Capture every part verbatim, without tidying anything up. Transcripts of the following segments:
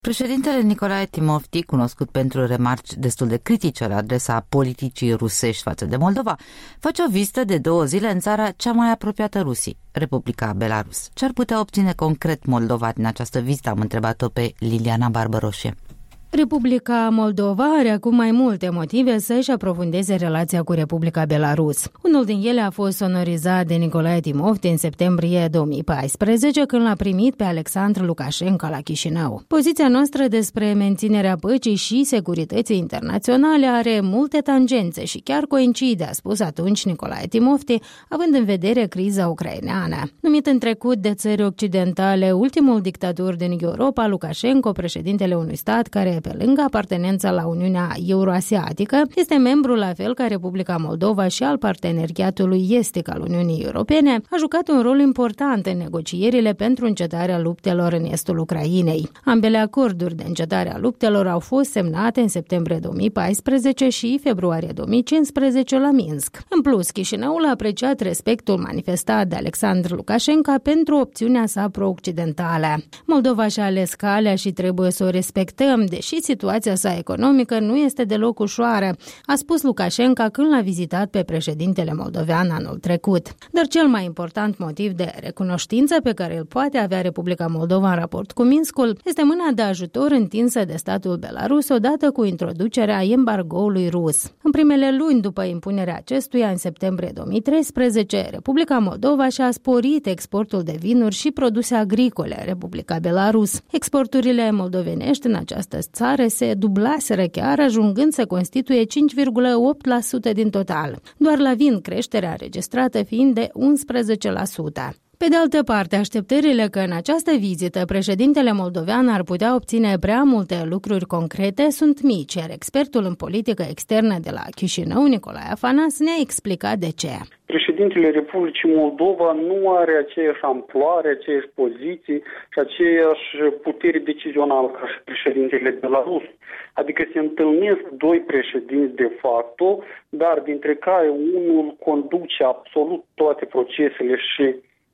Președintele Nicolae Timofti, cunoscut pentru remarci destul de critice la adresa politicii rusești față de Moldova, face o vizită de două zile în țara cea mai apropiată Rusiei, Republica Belarus. Ce ar putea obține concret Moldova din această vizită? Am întrebat-o pe Liliana Barbăroșie. Republica Moldova are acum mai multe motive să-și aprofundeze relația cu Republica Belarus. Unul din ele a fost sonorizat de Nicolae Timofti în septembrie două mii paisprezece, când l-a primit pe Alexandru Lukashenko la Chișinău. Poziția noastră despre menținerea păcii și securității internaționale are multe tangențe și chiar coincide, a spus atunci Nicolae Timofti, având în vedere criza ucraineană. Numit în trecut de țări occidentale ultimul dictator din Europa, Lukashenko, președintele unui stat care, pe lângă apartenența la Uniunea Euroasiatică, este membru la fel ca Republica Moldova și al parteneriatului estic al Uniunii Europene, a jucat un rol important în negocierile pentru încetarea luptelor în estul Ucrainei. Ambele acorduri de încetare a luptelor au fost semnate în septembrie două mii paisprezece și februarie două mii cincisprezece la Minsk. În plus, Chișinăul a apreciat respectul manifestat de Alexandru Lukashenko pentru opțiunea sa pro-occidentală. Moldova și-a ales calea și trebuie să o respectăm, deși și situația sa economică nu este deloc ușoară, a spus Lukashenko când l-a vizitat pe președintele moldovean anul trecut. Dar cel mai important motiv de recunoștință pe care îl poate avea Republica Moldova în raport cu Minskul este mâna de ajutor întinsă de statul Belarus odată cu introducerea embargoului rus. În primele luni după impunerea acestuia, în septembrie două mii treisprezece, Republica Moldova și-a sporit exportul de vinuri și produse agricole în Republica Belarus. Exporturile moldovenești în această țară se dublaseră chiar, ajungând să constituie cinci virgulă opt la sută din total. Doar la vin creșterea înregistrată fiind de unsprezece la sută. Pe de altă parte, așteptările că în această vizită președintele moldovean ar putea obține prea multe lucruri concrete sunt mici, iar expertul în politică externă de la Chișinău, Nicolae Afanas, ne-a explicat de ce. Președintele Republicii Moldova nu are aceeași amploare, aceeași poziții și aceeași putere decizională ca și președintele Belarus. Adică se întâlnesc doi președinți de facto, dar dintre care unul conduce absolut toate procesele și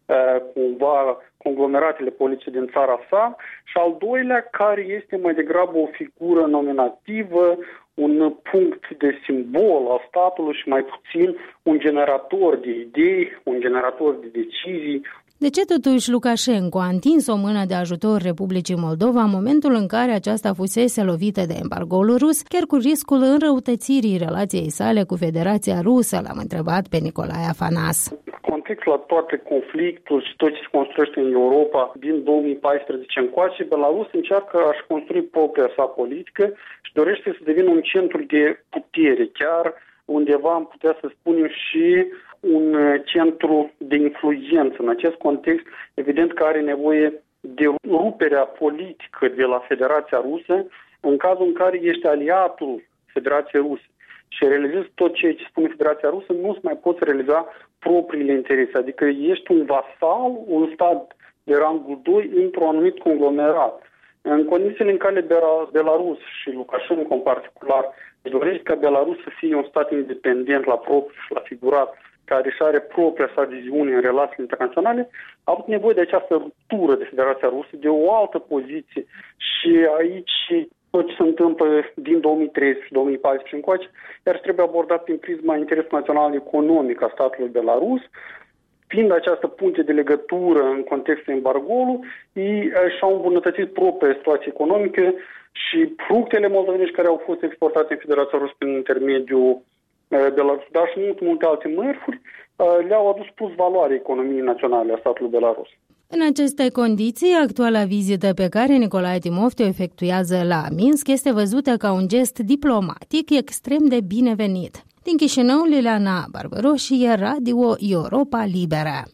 cumva conglomeratele politice din țara sa și al doilea care este mai degrabă o figură nominativă, un punct de simbol al statului și mai puțin un generator de idei, un generator de decizii. De ce totuși Lukashenko a întins o mână de ajutor Republicii Moldova în momentul în care aceasta fusese lovită de embargoul rus, chiar cu riscul înrăutățirii relației sale cu Federația Rusă, l-am întrebat pe Nicolae Afanas. Context la toate conflictul și tot ce se construiește în Europa din două mii paisprezece încoace, Belarus încearcă a-și construi propria sa politică și dorește să devină un centru de putere, chiar undeva am putea să spunem și un centru de influență. În acest context, evident că are nevoie de ruperea politică de la Federația Rusă în cazul în care ești aliatul Federației Ruse și realizezi tot ceea ce spune Federația Rusă, nu-ți mai poți realiza propriile interese. Adică ești un vasal, un stat de rangul doi într-un anumit conglomerat. În condițiile în care Belarus și Lukashenko în particular își doresc ca Belarus să fie un stat independent la propriu și la figurat, care își are propria sa viziune în relațiile internaționale, a avut nevoie de această ruptură de Federația Rusă, de o altă poziție. Și aici tot ce se întâmplă din două mii treisprezece și două mii paisprezece încoace, iar trebuie abordat prin prisma interesului național economic a statului Belarus, fiind această punte de legătură în contextul embargoului, ei și-au îmbunătățit propria situație economică și fructele moldovenești care au fost exportate în Federația Rusă prin intermediul Belarus, dar și mult multe alte mărfuri, le-au adus plus valoare economiei naționale a statului Belarus. În aceste condiții, actuala vizită pe care Nicolae Timofti o efectuează la Minsk este văzută ca un gest diplomatic extrem de binevenit. Din Chișinău, Liliana Barbăroșie, Radio Europa Liberă.